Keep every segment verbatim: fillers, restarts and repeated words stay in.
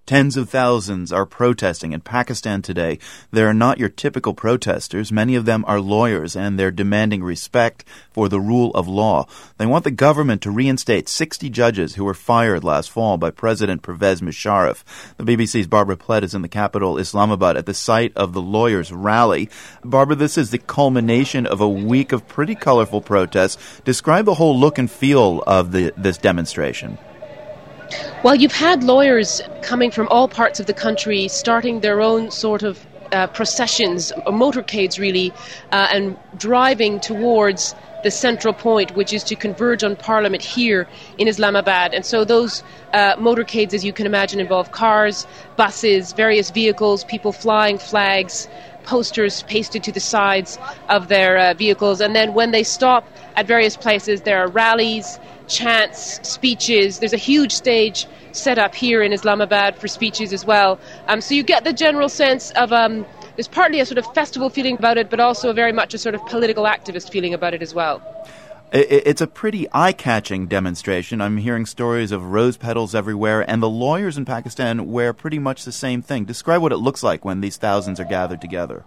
Tens of thousands are protesting in Pakistan today. They're not your typical protesters. Many of them are lawyers, and they're demanding respect for the rule of law. They want the government to reinstate sixty judges who were fired last fall by President Pervez Musharraf. The B B C's Barbara Plett is in the capital, Islamabad, at the site of the lawyers' rally. Barbara, this is the culmination of a week of pretty colorful protests. Describe the whole look and feel of the, this demonstration. Well, you've had lawyers coming from all parts of the country starting their own sort of uh, processions, or motorcades really, uh, and driving towards the central point, which is to converge on Parliament here in Islamabad. And so those uh, motorcades, as you can imagine, involve cars, buses, various vehicles, people flying flags, posters pasted to the sides of their uh, vehicles. And then when they stop at various places, there are rallies, chants, speeches. There's a huge stage set up here in Islamabad for speeches as well. Um, so you get the general sense of, um, there's partly a sort of festival feeling about it, but also very much a sort of political activist feeling about it as well. It's a pretty eye-catching demonstration. I'm hearing stories of rose petals everywhere, and the lawyers in Pakistan wear pretty much the same thing. Describe what it looks like when these thousands are gathered together.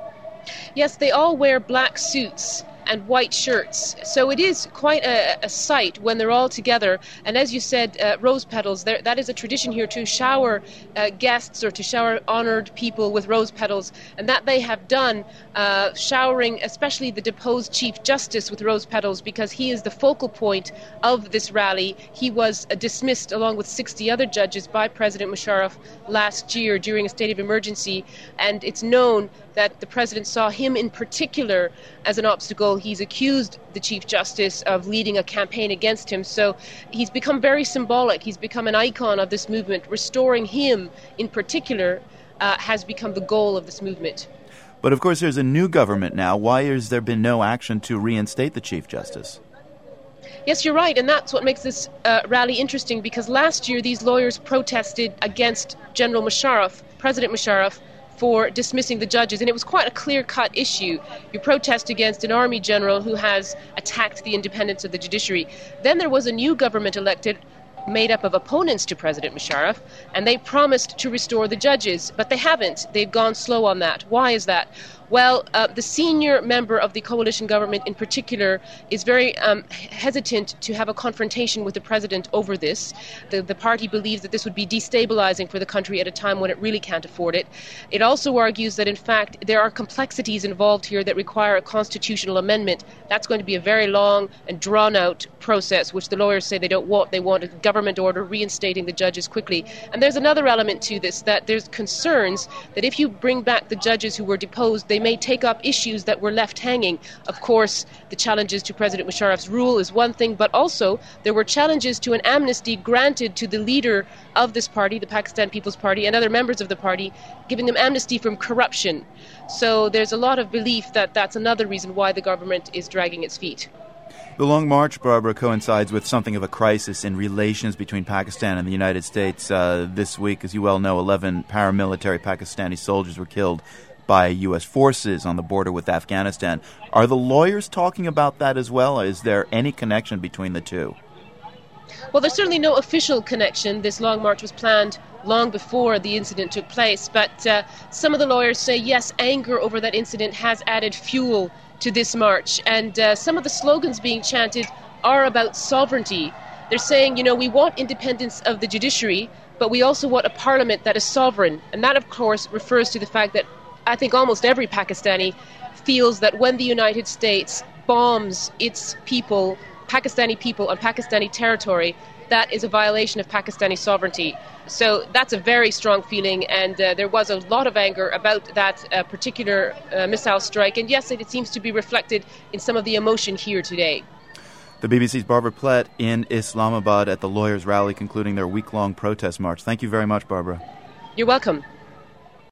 Yes, they all wear black suits and white shirts. So it is quite a, a sight when they're all together. And as you said, uh, rose petals, there, that is a tradition here to shower uh, guests or to shower honored people with rose petals. And that they have done, uh, showering especially the deposed Chief Justice with rose petals, because he is the focal point of this rally. He was uh, dismissed along with sixty other judges by President Musharraf last year during a state of emergency. And it's known that the president saw him in particular as an obstacle. He's accused the Chief Justice of leading a campaign against him. So he's become very symbolic. He's become an icon of this movement. Restoring him in particular uh, has become the goal of this movement. But of course there's a new government now. Why has there been no action to reinstate the Chief Justice? Yes, you're right, and that's what makes this uh, rally interesting, because last year these lawyers protested against General Musharraf, President Musharraf, for dismissing the judges, and it was quite a clear-cut issue. You protest against an army general who has attacked the independence of the judiciary. Then there was a new government elected made up of opponents to President Musharraf, and they promised to restore the judges, but they haven't. They've gone slow on that. Why is that? Well, uh, the senior member of the coalition government in particular is very um, hesitant to have a confrontation with the president over this. The, the party believes that this would be destabilizing for the country at a time when it really can't afford it. It also argues that, in fact, there are complexities involved here that require a constitutional amendment. That's going to be a very long and drawn-out process, which the lawyers say they don't want. They want a government order reinstating the judges quickly. And there's another element to this, that there's concerns that if you bring back the judges who were deposed, they may take up issues that were left hanging. Of course, the challenges to President Musharraf's rule is one thing, but also there were challenges to an amnesty granted to the leader of this party, the Pakistan People's Party, and other members of the party, giving them amnesty from corruption. So there's a lot of belief that that's another reason why the government is dragging its feet. The Long March, Barbara, coincides with something of a crisis in relations between Pakistan and the United States. Uh, this week, as you well know, eleven paramilitary Pakistani soldiers were killed by U S forces on the border with Afghanistan. Are the lawyers talking about that as well? Is there any connection between the two? Well, there's certainly no official connection. This long march was planned long before the incident took place, but uh, some of the lawyers say, yes, anger over that incident has added fuel to this march, and uh, some of the slogans being chanted are about sovereignty. They're saying, you know, we want independence of the judiciary, but we also want a parliament that is sovereign, and that, of course, refers to the fact that I think almost every Pakistani feels that when the United States bombs its people, Pakistani people on Pakistani territory, that is a violation of Pakistani sovereignty. So that's a very strong feeling, and uh, there was a lot of anger about that uh, particular uh, missile strike. And yes, it seems to be reflected in some of the emotion here today. The B B C's Barbara Plett in Islamabad at the lawyers' rally concluding their week-long protest march. Thank you very much, Barbara. You're welcome.